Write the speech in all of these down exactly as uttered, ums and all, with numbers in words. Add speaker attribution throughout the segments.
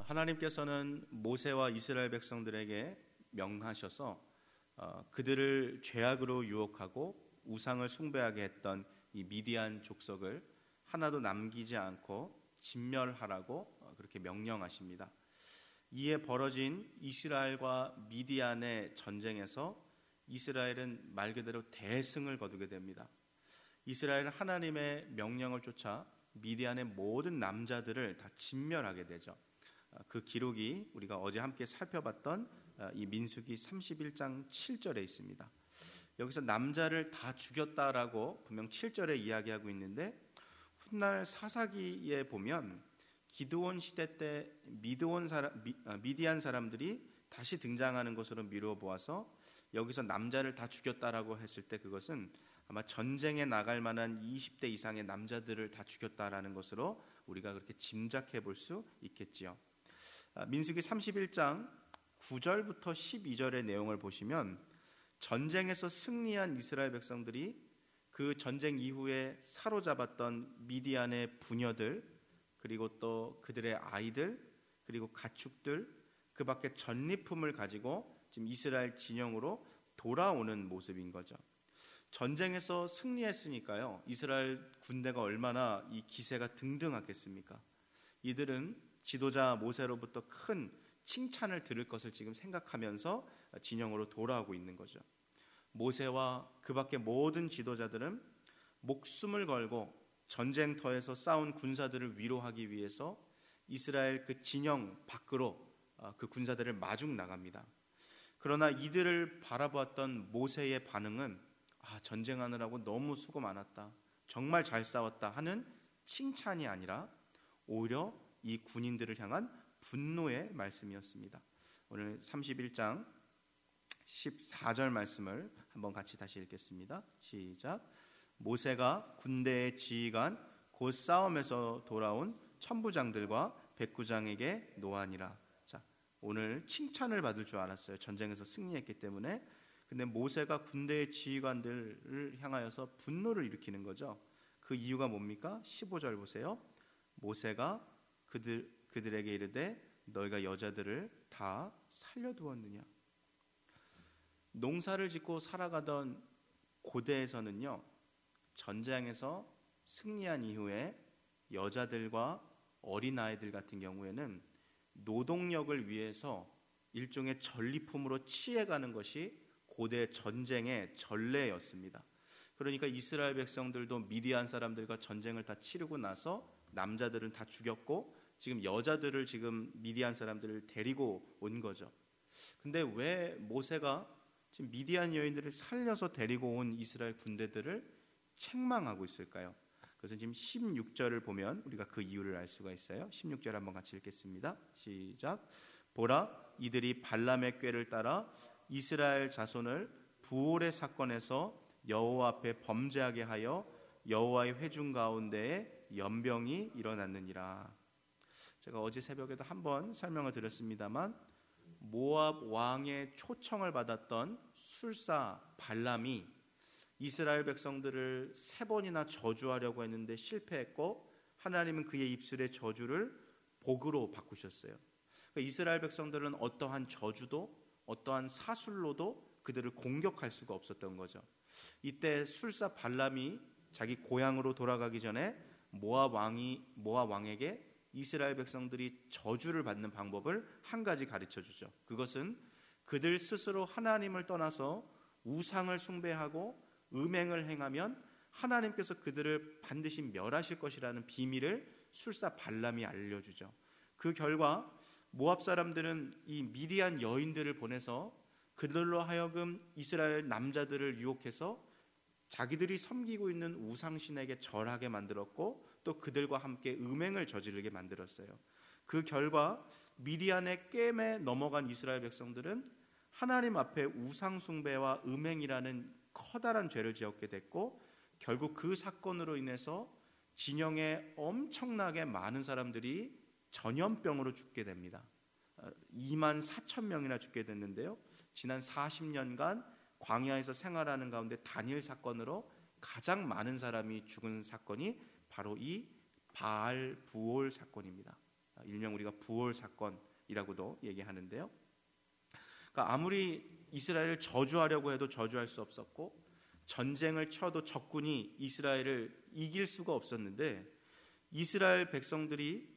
Speaker 1: 하나님께서는 모세와 이스라엘 백성들에게 명하셔서 그들을 죄악으로 유혹하고 우상을 숭배하게 했던 이 미디안 족속을 하나도 남기지 않고 진멸하라고 그렇게 명령하십니다. 이에 벌어진 이스라엘과 미디안의 전쟁에서 이스라엘은 말 그대로 대승을 거두게 됩니다. 이스라엘은 하나님의 명령을 쫓아 미디안의 모든 남자들을 다 진멸하게 되죠. 그 기록이 우리가 어제 함께 살펴봤던 이 민수기 삼십일 장 칠 절에 있습니다. 여기서 남자를 다 죽였다라고 분명 칠 절에 이야기하고 있는데, 훗날 사사기에 보면 기드온 시대 때 미드온 사람, 미, 미디안 사람들이 다시 등장하는 것으로 미루어 보아서 여기서 남자를 다 죽였다라고 했을 때 그것은 아마 전쟁에 나갈 만한 이십 대 이상의 남자들을 다 죽였다라는 것으로 우리가 그렇게 짐작해 볼 수 있겠지요. 민수기 삼십일 장 구 절부터 십이 절의 내용을 보시면 전쟁에서 승리한 이스라엘 백성들이 그 전쟁 이후에 사로잡았던 미디안의 부녀들, 그리고 또 그들의 아이들, 그리고 가축들, 그 밖에 전리품을 가지고 지금 이스라엘 진영으로 돌아오는 모습인 거죠. 전쟁에서 승리했으니까요, 이스라엘 군대가 얼마나 이 기세가 등등하겠습니까? 이들은 지도자 모세로부터 큰 칭찬을 들을 것을 지금 생각하면서 진영으로 돌아오고 있는 거죠. 모세와 그 밖의 모든 지도자들은 목숨을 걸고 전쟁터에서 싸운 군사들을 위로하기 위해서 이스라엘 그 진영 밖으로 그 군사들을 마중 나갑니다. 그러나 이들을 바라보았던 모세의 반응은 아, 전쟁하느라고 너무 수고 많았다, 정말 잘 싸웠다 하는 칭찬이 아니라 오히려 이 군인들을 향한 분노의 말씀이었습니다. 오늘 삼십일 장 십사 절 말씀을 한번 같이 다시 읽겠습니다. 시작. 모세가 군대의 지휘관 곧 싸움에서 돌아온 천부장들과 백부장에게 노하니라. 자, 오늘 칭찬을 받을 줄 알았어요. 전쟁에서 승리했기 때문에. 근데 모세가 군대의 지휘관들을 향하여서 분노를 일으키는 거죠. 그 이유가 뭡니까? 십오 절 보세요. 모세가 그들, 그들에게 이르되 너희가 여자들을 다 살려두었느냐. 농사를 짓고 살아가던 고대에서는요, 전쟁에서 승리한 이후에 여자들과 어린아이들 같은 경우에는 노동력을 위해서 일종의 전리품으로 취해가는 것이 고대 전쟁의 전례였습니다. 그러니까 이스라엘 백성들도 미디안 사람들과 전쟁을 다 치르고 나서 남자들은 다 죽였고 지금 여자들을 지금 미디안 사람들을 데리고 온 거죠. 근데 왜 모세가 지금 미디안 여인들을 살려서 데리고 온 이스라엘 군대들을 책망하고 있을까요? 그래서 지금 십육 절을 보면 우리가 그 이유를 알 수가 있어요. 십육 절 한번 같이 읽겠습니다. 시작. 보라, 이들이 발람의 꾀를 따라 이스라엘 자손을 부올의 사건에서 여호와 앞에 범죄하게 하여 여호와의 회중 가운데에 연병이 일어났느니라. 제가 어제 새벽에도 한번 설명을 드렸습니다만 모압 왕의 초청을 받았던 술사 발람이 이스라엘 백성들을 세 번이나 저주하려고 했는데 실패했고 하나님은 그의 입술의 저주를 복으로 바꾸셨어요. 그러니까 이스라엘 백성들은 어떠한 저주도 어떠한 사술로도 그들을 공격할 수가 없었던 거죠. 이때 술사 발람이 자기 고향으로 돌아가기 전에 모압 왕이 모압 왕에게 이스라엘 백성들이 저주를 받는 방법을 한 가지 가르쳐 주죠. 그것은 그들 스스로 하나님을 떠나서 우상을 숭배하고 음행을 행하면 하나님께서 그들을 반드시 멸하실 것이라는 비밀을 술사 발람이 알려주죠. 그 결과 모압 사람들은 이 미디안 여인들을 보내서 그들로 하여금 이스라엘 남자들을 유혹해서 자기들이 섬기고 있는 우상신에게 절하게 만들었고 또 그들과 함께 음행을 저지르게 만들었어요. 그 결과 미디안의 꿰매 넘어간 이스라엘 백성들은 하나님 앞에 우상 숭배와 음행이라는 커다란 죄를 지었게 됐고 결국 그 사건으로 인해서 진영에 엄청나게 많은 사람들이 전염병으로 죽게 됩니다. 이만 사천 명이나 죽게 됐는데요. 지난 사십 년간 광야에서 생활하는 가운데 단일 사건으로 가장 많은 사람이 죽은 사건이 바로 이 바알 부올 사건입니다. 일명 우리가 부올 사건이라고도 얘기하는데요. 그러니까 아무리 이스라엘을 저주하려고 해도 저주할 수 없었고 전쟁을 쳐도 적군이 이스라엘을 이길 수가 없었는데 이스라엘 백성들이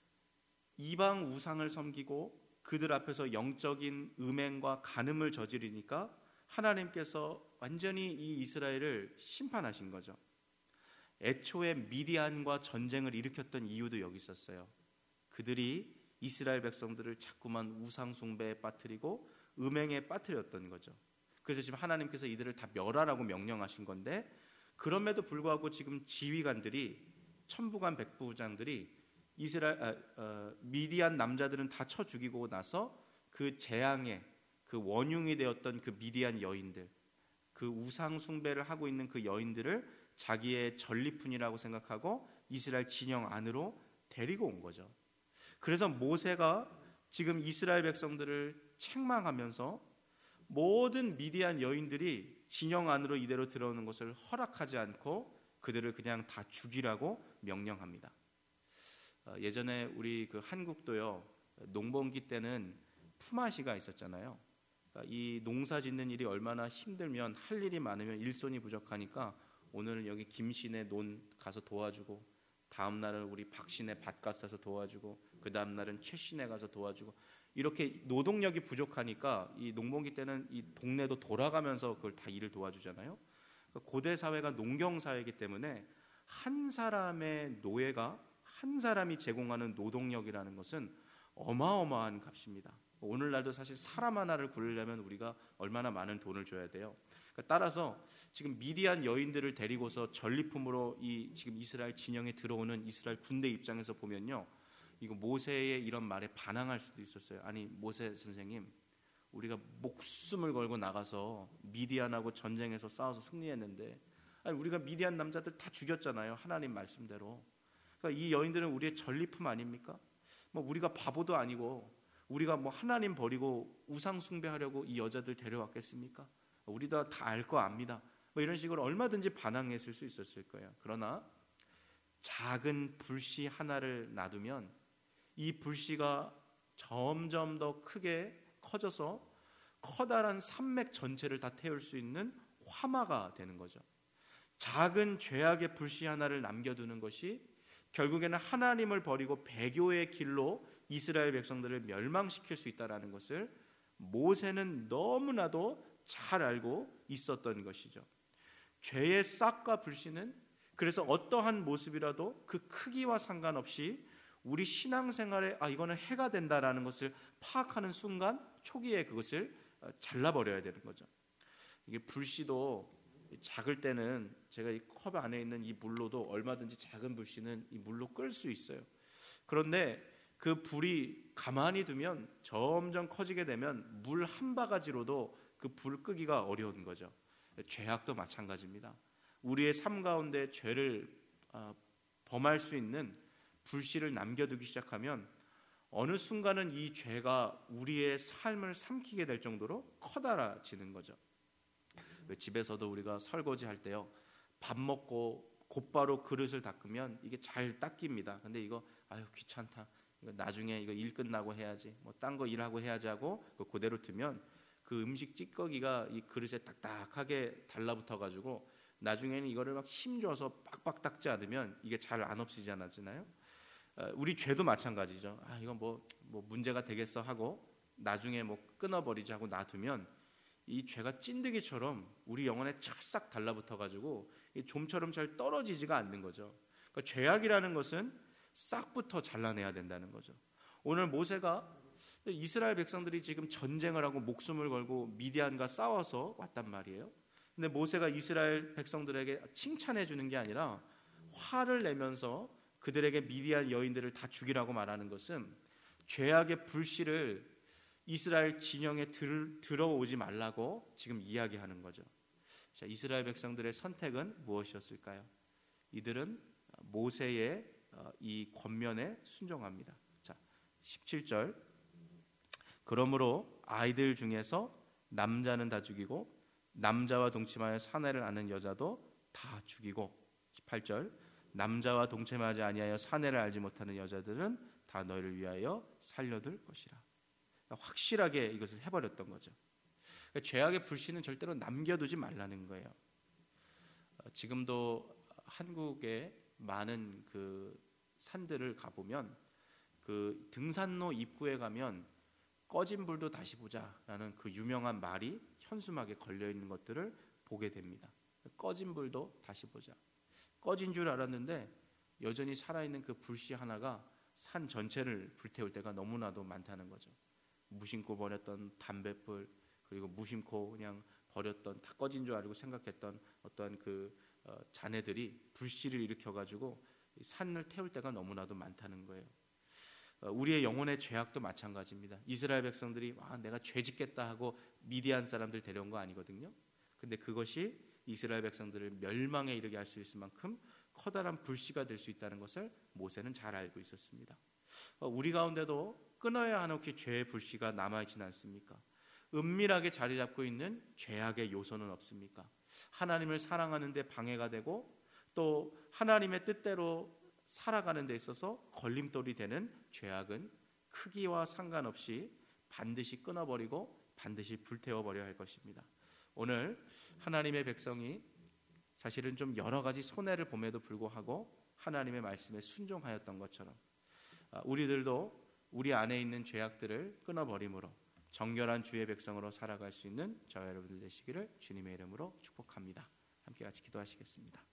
Speaker 1: 이방 우상을 섬기고 그들 앞에서 영적인 음행과 간음을 저지르니까 하나님께서 완전히 이 이스라엘을 심판하신 거죠. 애초에 미디안과 전쟁을 일으켰던 이유도 여기 있었어요. 그들이 이스라엘 백성들을 자꾸만 우상 숭배에 빠뜨리고 음행에 빠뜨렸던 거죠. 그래서 지금 하나님께서 이들을 다 멸하라고 명령하신 건데 그럼에도 불구하고 지금 지휘관들이 천부관 백부장들이 이스라엘 아, 어, 미디안 남자들은 다 쳐 죽이고 나서 그 재앙의 그 원흉이 되었던 그 미디안 여인들, 그 우상 숭배를 하고 있는 그 여인들을 자기의 전리품이라고 생각하고 이스라엘 진영 안으로 데리고 온 거죠. 그래서 모세가 지금 이스라엘 백성들을 책망하면서 모든 미디안 여인들이 진영 안으로 이대로 들어오는 것을 허락하지 않고 그들을 그냥 다 죽이라고 명령합니다. 예전에 우리 그 한국도요, 농번기 때는 품앗이가 있었잖아요. 이 농사 짓는 일이 얼마나 힘들면 할 일이 많으면 일손이 부족하니까 오늘은 여기 김씨네 논 가서 도와주고 다음 날은 우리 박씨네 밭 가서 도와주고 그 다음 날은 최씨네 가서 도와주고 이렇게 노동력이 부족하니까 이 농번기 때는 이 동네도 돌아가면서 그걸 다 일을 도와주잖아요. 고대 사회가 농경 사회이기 때문에 한 사람의 노예가 한 사람이 제공하는 노동력이라는 것은 어마어마한 값입니다. 오늘날도 사실 사람 하나를 구르려면 우리가 얼마나 많은 돈을 줘야 돼요. 따라서 지금 미디안 여인들을 데리고서 전리품으로 이 지금 이스라엘 진영에 들어오는 이스라엘 군대 입장에서 보면요, 이거 모세의 이런 말에 반항할 수도 있었어요. 아니 모세 선생님, 우리가 목숨을 걸고 나가서 미디안하고 전쟁에서 싸워서 승리했는데 아니 우리가 미디안 남자들 다 죽였잖아요. 하나님 말씀대로. 그러니까 이 여인들은 우리의 전리품 아닙니까? 뭐 우리가 바보도 아니고 우리가 뭐 하나님 버리고 우상 숭배하려고 이 여자들 데려왔겠습니까? 우리도 다 알 거 압니다. 뭐 이런 식으로 얼마든지 반항했을 수 있었을 거예요. 그러나 작은 불씨 하나를 놔두면 이 불씨가 점점 더 크게 커져서 커다란 산맥 전체를 다 태울 수 있는 화마가 되는 거죠. 작은 죄악의 불씨 하나를 남겨두는 것이 결국에는 하나님을 버리고 배교의 길로 이스라엘 백성들을 멸망시킬 수 있다는 것을 모세는 너무나도 잘 알고 있었던 것이죠. 죄의 싹과 불씨는 그래서 어떠한 모습이라도 그 크기와 상관없이 우리 신앙생활에 아 이거는 해가 된다라는 것을 파악하는 순간 초기에 그것을 잘라버려야 되는 거죠. 이게 불씨도 작을 때는 제가 이 컵 안에 있는 이 물로도 얼마든지 작은 불씨는 이 물로 끌 수 있어요. 그런데 그 불이 가만히 두면 점점 커지게 되면 물 한 바가지로도 그 불 끄기가 어려운 거죠. 죄악도 마찬가지입니다. 우리의 삶 가운데 죄를 범할 수 있는 불씨를 남겨두기 시작하면 어느 순간은 이 죄가 우리의 삶을 삼키게 될 정도로 커다라지는 거죠. 집에서도 우리가 설거지 할 때요, 밥 먹고 곧바로 그릇을 닦으면 이게 잘 닦입니다. 근데 이거 아유 귀찮다, 이거 나중에 이거 일 끝나고 해야지, 뭐 딴 거 일하고 해야지 하고 그대로 두면 그 음식 찌꺼기가 이 그릇에 딱딱하게 달라붙어 가지고 나중에는 이거를 막 힘줘서 빡빡 닦지 않으면 이게 잘 안 없어지지 않았잖아요. 우리 죄도 마찬가지죠. 아 이건 뭐, 뭐 문제가 되겠어 하고 나중에 뭐 끊어버리지 하고 놔두면 이 죄가 찐득이처럼 우리 영혼에 찰싹 달라붙어 가지고 좀처럼 잘 떨어지지가 않는 거죠. 그러니까 죄악이라는 것은 싹부터 잘라내야 된다는 거죠. 오늘 모세가 이스라엘 백성들이 지금 전쟁을 하고 목숨을 걸고 미디안과 싸워서 왔단 말이에요. 근데 모세가 이스라엘 백성들에게 칭찬해 주는 게 아니라 화를 내면서 그들에게 미디안 여인들을 다 죽이라고 말하는 것은 죄악의 불씨를 이스라엘 진영에 들, 들어오지 말라고 지금 이야기하는 거죠. 자, 이스라엘 백성들의 선택은 무엇이었을까요? 이들은 모세의 이 권면에 순종합니다. 자, 십칠 절. 그러므로 아이들 중에서 남자는 다 죽이고 남자와 동침하여 사내를 아는 여자도 다 죽이고, 십팔 절. 남자와 동침하지 아니하여 사내를 알지 못하는 여자들은 다 너희를 위하여 살려둘 것이라. 확실하게 이것을 해버렸던 거죠. 죄악의 불씨는 절대로 남겨두지 말라는 거예요. 지금도 한국의 많은 그 산들을 가보면 그 등산로 입구에 가면 꺼진 불도 다시 보자라는 그 유명한 말이 현수막에 걸려 있는 것들을 보게 됩니다. 꺼진 불도 다시 보자. 꺼진 줄 알았는데 여전히 살아있는 그 불씨 하나가 산 전체를 불태울 때가 너무나도 많다는 거죠. 무심코 버렸던 담뱃불, 그리고 무심코 그냥 버렸던, 다 꺼진 줄 알고 생각했던 어떠한 그 어, 잔해들이 불씨를 일으켜가지고 산을 태울 때가 너무나도 많다는 거예요. 어, 우리의 영혼의 죄악도 마찬가지입니다. 이스라엘 백성들이 와, 내가 죄 짓겠다 하고 미디안 사람들 데려온 거 아니거든요. 근데 그것이 이스라엘 백성들을 멸망에 이르게 할 수 있을 만큼 커다란 불씨가 될 수 있다는 것을 모세는 잘 알고 있었습니다. 어, 우리 가운데도 끊어야 하는 혹시 죄의 불씨가 남아있지는 않습니까? 은밀하게 자리 잡고 있는 죄악의 요소는 없습니까? 하나님을 사랑하는 데 방해가 되고 또 하나님의 뜻대로 살아가는 데 있어서 걸림돌이 되는 죄악은 크기와 상관없이 반드시 끊어버리고 반드시 불태워버려야 할 것입니다. 오늘 하나님의 백성이 사실은 좀 여러 가지 손해를 봄에도 불구하고 하나님의 말씀에 순종하였던 것처럼 우리들도 우리 안에 있는 죄악들을 끊어버림으로 정결한 주의 백성으로 살아갈 수 있는 저와 여러분들 되시기를 주님의 이름으로 축복합니다. 함께 같이 기도하시겠습니다.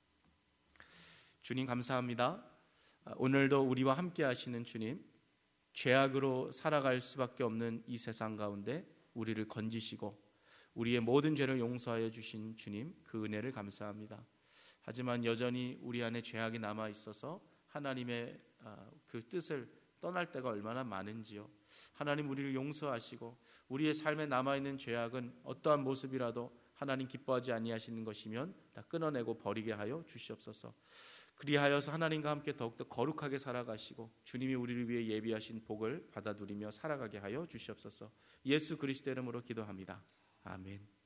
Speaker 1: 주님 감사합니다. 오늘도 우리와 함께 하시는 주님, 죄악으로 살아갈 수밖에 없는 이 세상 가운데 우리를 건지시고 우리의 모든 죄를 용서하여 주신 주님, 그 은혜를 감사합니다. 하지만 여전히 우리 안에 죄악이 남아 있어서 하나님의 그 뜻을 떠날 때가 얼마나 많은지요. 하나님 우리를 용서하시고 우리의 삶에 남아있는 죄악은 어떠한 모습이라도 하나님 기뻐하지 아니하시는 것이면 다 끊어내고 버리게 하여 주시옵소서. 그리하여서 하나님과 함께 더욱더 거룩하게 살아가시고 주님이 우리를 위해 예비하신 복을 받아 누리며 살아가게 하여 주시옵소서. 예수 그리스도 이름으로 기도합니다. 아멘.